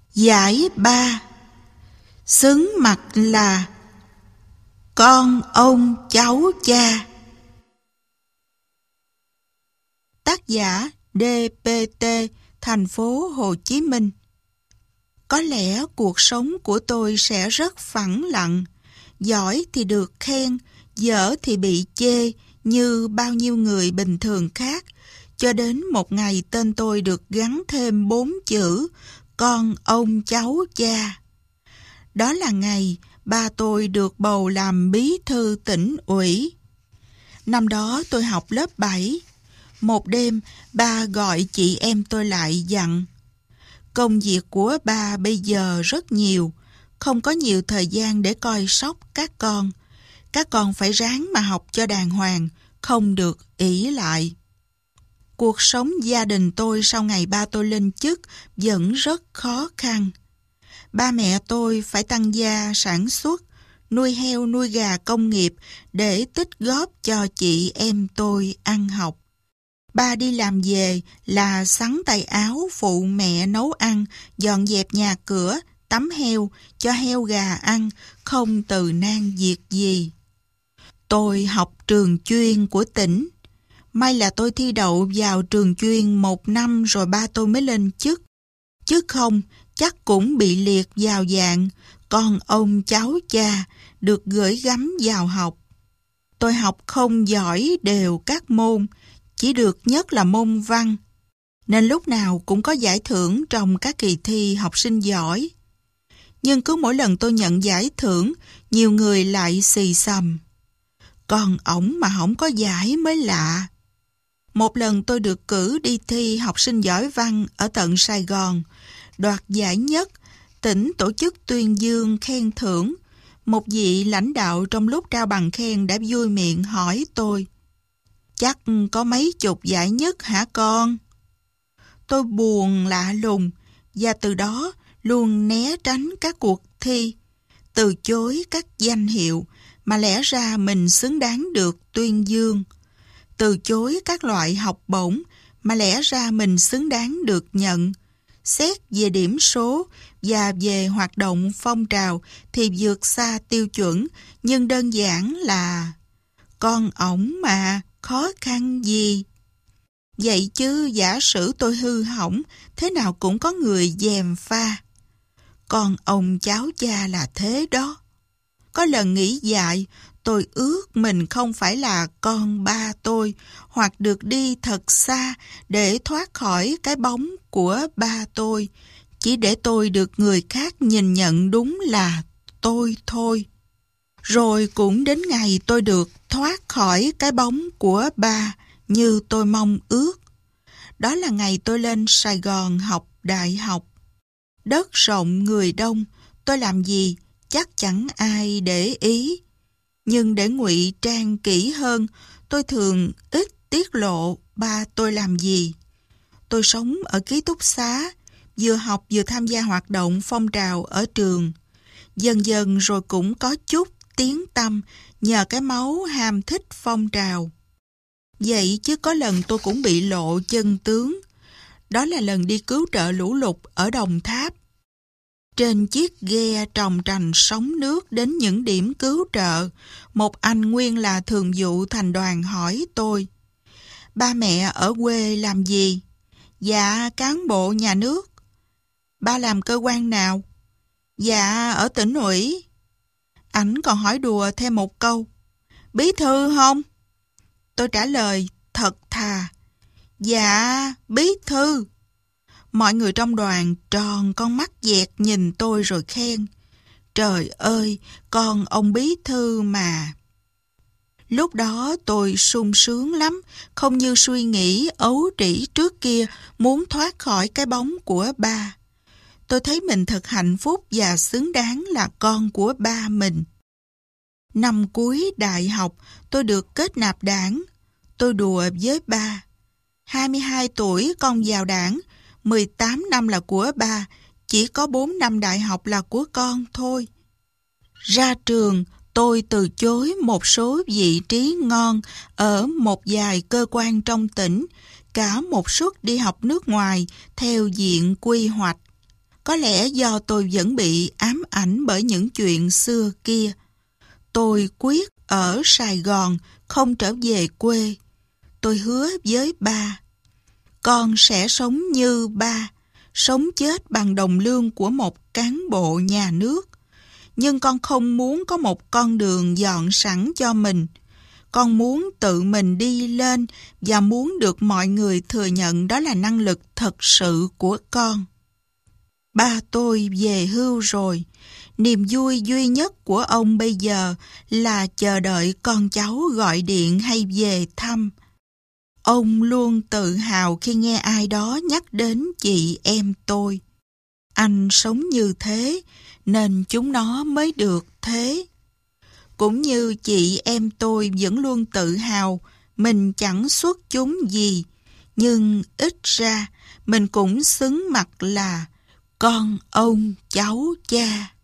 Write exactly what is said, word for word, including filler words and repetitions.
Giải ba. Xứng mặt là con ông cháu cha. Tác giả đê pê tê, thành phố Hồ Chí Minh. Có lẽ cuộc sống của tôi sẽ rất phẳng lặng, giỏi thì được khen, dở thì bị chê như bao nhiêu người bình thường khác, cho đến một ngày tên tôi được gắn thêm bốn chữ con ông cháu cha. Đó là ngày ba tôi được bầu làm bí thư tỉnh ủy. Năm đó tôi học lớp bảy. Một đêm, ba gọi chị em tôi lại dặn: công việc của ba bây giờ rất nhiều, không có nhiều thời gian để coi sóc các con. Các con phải ráng mà học cho đàng hoàng, không được ỷ lại. Cuộc sống gia đình tôi sau ngày ba tôi lên chức vẫn rất khó khăn. Ba mẹ tôi phải tăng gia sản xuất, nuôi heo nuôi gà công nghiệp để tích góp cho chị em tôi ăn học. Ba đi làm về là xắn tay áo phụ mẹ nấu ăn, dọn dẹp nhà cửa, tắm heo, cho heo gà ăn, không từ nan việc gì. Tôi học trường chuyên của tỉnh. May là tôi thi đậu vào trường chuyên một năm rồi ba tôi mới lên chức. Chứ không, chắc cũng bị liệt vào dạng con ông cháu cha, được gửi gắm vào học. Tôi học không giỏi đều các môn, chỉ được nhất là môn văn, nên lúc nào cũng có giải thưởng trong các kỳ thi học sinh giỏi. Nhưng cứ mỗi lần tôi nhận giải thưởng, nhiều người lại xì xầm: còn ổng mà không có giải mới lạ. Một lần tôi được cử đi thi học sinh giỏi văn ở tận Sài Gòn, đoạt giải nhất, tỉnh tổ chức tuyên dương khen thưởng. Một vị lãnh đạo trong lúc trao bằng khen đã vui miệng hỏi tôi: chắc có mấy chục giải nhất hả con? Tôi buồn lạ lùng và từ đó luôn né tránh các cuộc thi, từ chối các danh hiệu mà lẽ ra mình xứng đáng được tuyên dương, từ chối các loại học bổng mà lẽ ra mình xứng đáng được nhận. Xét về điểm số và về hoạt động phong trào thì vượt xa tiêu chuẩn, nhưng đơn giản là con ổng mà, khó khăn gì. Vậy chứ giả sử tôi hư hỏng, thế nào cũng có người gièm pha. Con ông cháu cha là thế đó. Có lần nghỉ dạy, tôi ước mình không phải là con ba tôi, hoặc được đi thật xa để thoát khỏi cái bóng của ba tôi, chỉ để tôi được người khác nhìn nhận đúng là tôi thôi. Rồi cũng đến ngày tôi được thoát khỏi cái bóng của ba như tôi mong ước. Đó là ngày tôi lên Sài Gòn học đại học. Đất rộng người đông, tôi làm gì chắc chẳng ai để ý. Nhưng để ngụy trang kỹ hơn, tôi thường ít tiết lộ ba tôi làm gì. Tôi sống ở ký túc xá, vừa học vừa tham gia hoạt động phong trào ở trường. Dần dần rồi cũng có chút tiếng tăm nhờ cái máu ham thích phong trào. Vậy chứ có lần tôi cũng bị lộ chân tướng. Đó là lần đi cứu trợ lũ lụt ở Đồng Tháp. Trên chiếc ghe tròng trành sóng nước đến những điểm cứu trợ, một anh nguyên là thường vụ thành đoàn hỏi tôi: ba mẹ ở quê làm gì? Dạ cán bộ nhà nước. Ba làm cơ quan nào? Dạ ở tỉnh ủy. Ảnh còn hỏi đùa thêm một câu: bí thư không? Tôi trả lời thật thà: dạ bí thư. Mọi người trong đoàn tròn con mắt dẹt nhìn tôi rồi khen: trời ơi, con ông bí thư mà. Lúc đó tôi sung sướng lắm, không như suy nghĩ ấu trĩ trước kia muốn thoát khỏi cái bóng của ba. Tôi thấy mình thật hạnh phúc và xứng đáng là con của ba mình. Năm cuối đại học, tôi được kết nạp đảng. Tôi đùa với ba: hai mươi hai tuổi con vào đảng, mười tám năm là của ba, chỉ có bốn năm đại học là của con thôi. Ra trường, tôi từ chối một số vị trí ngon ở một vài cơ quan trong tỉnh, cả một suất đi học nước ngoài theo diện quy hoạch. Có lẽ do tôi vẫn bị ám ảnh bởi những chuyện xưa kia. Tôi quyết ở Sài Gòn, không trở về quê. Tôi hứa với ba, con sẽ sống như ba, sống chết bằng đồng lương của một cán bộ nhà nước. Nhưng con không muốn có một con đường dọn sẵn cho mình. Con muốn tự mình đi lên và muốn được mọi người thừa nhận đó là năng lực thật sự của con. Ba tôi về hưu rồi. Niềm vui duy nhất của ông bây giờ là chờ đợi con cháu gọi điện hay về thăm. Ông luôn tự hào khi nghe ai đó nhắc đến chị em tôi. Anh sống như thế nên chúng nó mới được thế. Cũng như chị em tôi vẫn luôn tự hào mình chẳng xuất chúng gì, nhưng ít ra mình cũng xứng mặt là con ông cháu cha.